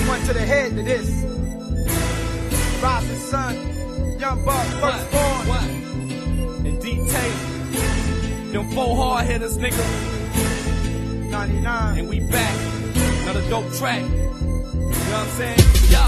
one to the head to this. Rising sun, young buck, first born. And D-Tape, them 4 hard hitters, nigga. 99. And we back, another dope track. You know what I'm saying?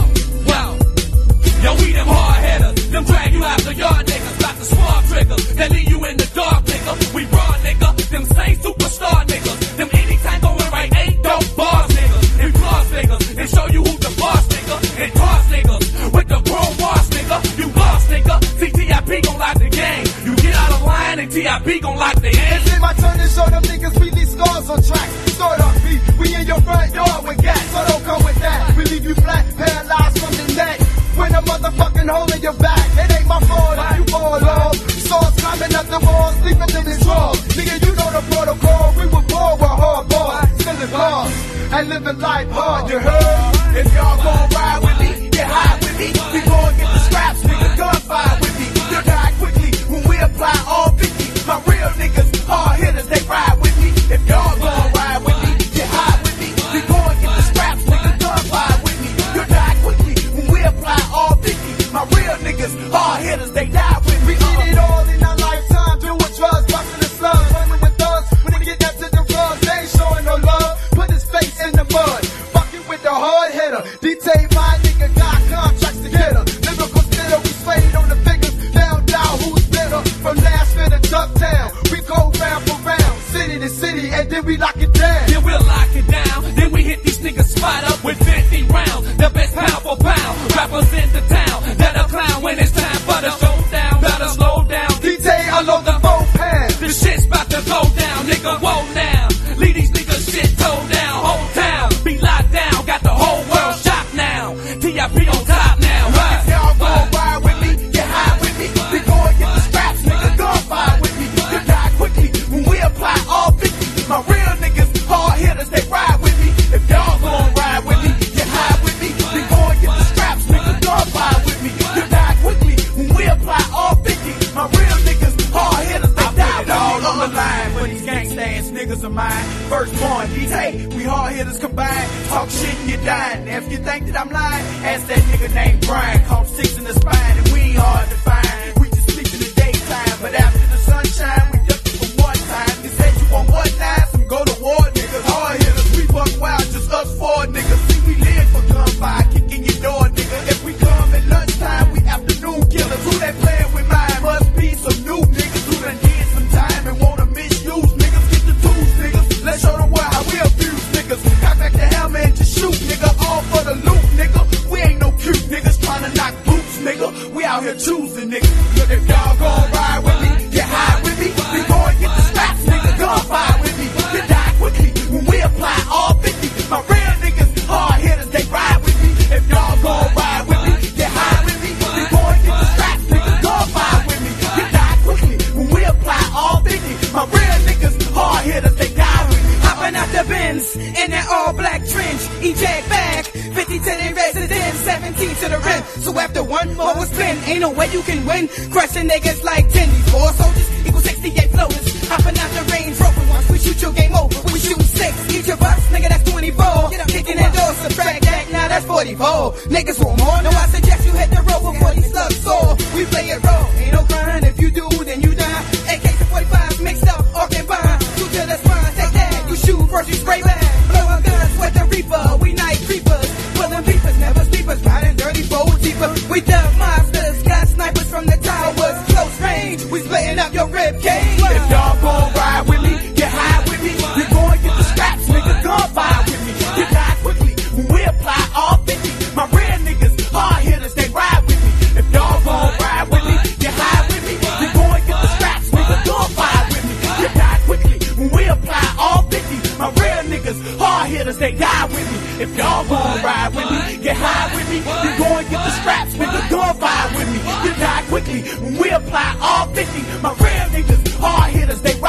Yo, we them hard hitters. Them drag you out the yard, niggas. Got the smart triggers that leave you in the dark, nigga. We raw, nigga. Them same superstar niggas. Them anytime going right, ain't dope bars, niggas. And floss niggas. And show you who the boss, nigga. And toss niggas. With the grown boss, nigga. You lost, nigga. See, T.I.P. gon' lock the game. You get out of line and T.I.P. gon' lock the end. It's my turn to show them niggas we leave scars on track. Start off beat, we in your front yard with gas, so don't come with that. We leave you flat, paralyzed from the neck. When a motherfucking hole in your back, it ain't my fault if you fall off. Swords climbing up the wall, sleeping in his drawers. Nigga, you know the protocol. We were born with hard bars, spilling bars, and living life hard. You heard? If y'all gon' ride with me, get high with me. We gon' get the scraps, nigga. Gunfire with me. You die quickly when we apply all 50. My real niggas, hard hitters, they ride with me. If y'all gon' ride with me, get high with me. We gon' get the scraps, nigga. Gunfire with me. You die quickly when we apply all 50. My real niggas, hard hitters, they die with me. We did it all in our lifetime, doing drugs, busting the slugs, running with thugs. When they get down to the rugs, they ain't showing no love. Put his face in the mud, fucking with the hard hitter. D-Tape, my nigga, got contracts to get her. Lyrical spitter, we swayed on the figures, found out who's better. From Nashville to Chucktown, we go round for round, city to city, and then we lock it down. Then we'll lock it down, then we hit these niggas spot up with 50 rounds. The best pound for pound, rappers in the town. That'll clown when it's time for the showdown. Better slow down, D-Tape, I load the 4 pounds. the shit's about to go down, nigga, whoa now. Leave these niggas shit toe down, whole town. Be locked down, got the whole world shocked now. T.I.P. on top now, If y'all gon' ride with me, get high with me. We gon' get the scraps, nigga, gunfire with me. You die quickly when we apply all 50. My real niggas, hard hitters, they ride with me. If y'all gon' ride with me, get high with me. We gon' get the scraps, nigga, gunfire with me. You die quickly when we apply all 50. My real niggas, hard hitters, they die with me. All on the line for these gangsta ass niggas of mine. Firstborn, D-Tape, we hard hitters combined. Talk shit and you're dying. Now if you think that I'm lying, ask that nigga named Brian. Caught 6 in the spine and we ain't hard to find. We just sleep in the daytime, but after the sunshine, we ducking for one time. You said you want what now? Some go to war niggas. Hard hitters, we buck wild, just us 4 niggas. See, we live for gunfire, kicking your door, nigga. If we come at lunchtime, we afternoon killers. Who that playing with mine? Must be some new niggas who done did some time and wanna misuse niggas. Get the tools, niggas. Let's show the world how we abuse niggas. Cock back the helmet and just shoot, nigga. All for the loot, nigga. We ain't no cute niggas trying to knock boots, nigga. We out here choosing, nigga. Look, if y'all gon' ride with me, get high with me. We gon' get the scraps, nigga. Gunfire with me. You die quickly when we apply all 50. My real niggas, hard hitters, they ride with me. If y'all gon' ride with me, get high with me. We gon' get the scraps, nigga. Gunfire with me. You die quickly when we apply all 50. My real niggas, hard hitters, they die with me. Hopping out the Benz in that all black trench, eject back, 50 to the residence, 17 to the rim. So after one more spin, ain't no way you can win. Crushing niggas like 10, these 4 soldiers equal 68 floaters. Hopping out the Range Rover, once we shoot your game over. We shoot 6, eat your butts, nigga, that's 24. Get up, kicking that door, subtract that, now that's 44. Niggas want more, no, I suggest you hit the road before these slugs soar. We play it raw, ain't no grind, if you do, then you die. AKs and 45s mixed up, or combined. Two to the spine, take that, you shoot first, you spray back. Blow our guns with the reaper, we night creepers. Pulling beepers, never sleepers, riding dirty, bold deeper. We dub monsters, got snipers from the towers. Close range, we splitting up your rib cage. If y'all gon' ride with me, get high with me. We gon' get the scraps, nigga. Gunfire with me. You die quickly when we apply all 50. My real niggas, hard hitters, they ride with me. If y'all gon' ride with me, get high with me. We gon' get the scraps, nigga. Gunfire with me. You die quickly when we apply all 50. My real niggas, hard hitters, they die with me. If y'all gon' ride with me, get high with me. We gon' get the scraps, nigga. Gunfire with me. You die quickly when we apply all 50. My real niggas, hard hitters, they